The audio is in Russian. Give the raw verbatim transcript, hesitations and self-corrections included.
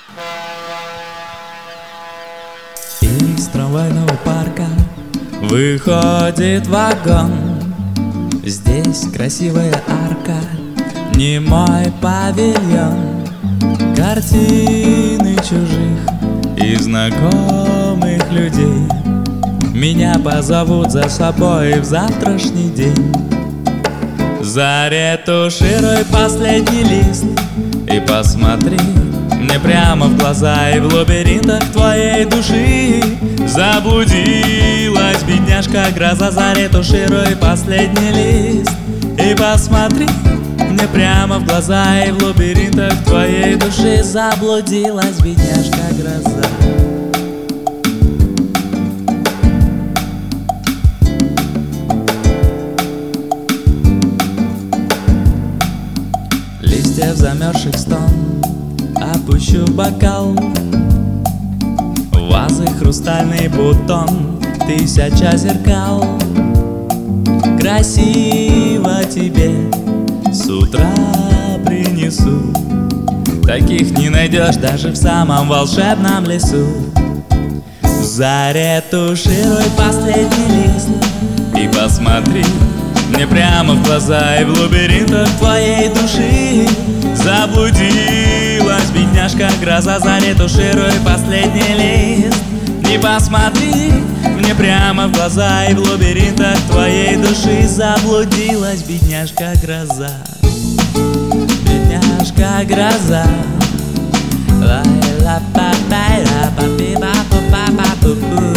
Из трамвайного парка выходит вагон. Здесь красивая арка, немой павильон. Картины чужих и знакомых людей меня позовут за собой в завтрашний день. Заретушируй последний лист и посмотри мне прямо в глаза, и в лабиринтах твоей души заблудилась бедняжка гроза. Заретушируй последний лист и посмотри мне прямо в глаза, и в лабиринтах твоей души заблудилась бедняжка гроза. Листья в замерзших стон опущу в бокал, вазы хрустальный бутон, тысяча зеркал. Красиво тебе с утра принесу, таких не найдешь даже в самом волшебном лесу. Заретушируй последний лист и посмотри мне прямо в глаза, и в лабиринтах твоей души заблудилась бедняжка гроза. Заретушируй последний лист и посмотри мне прямо в глаза, и в лабиринтах твоей души заблудилась бедняжка гроза. Бедняжка гроза. Ла ла па па ла па пи ба па па па пу пу.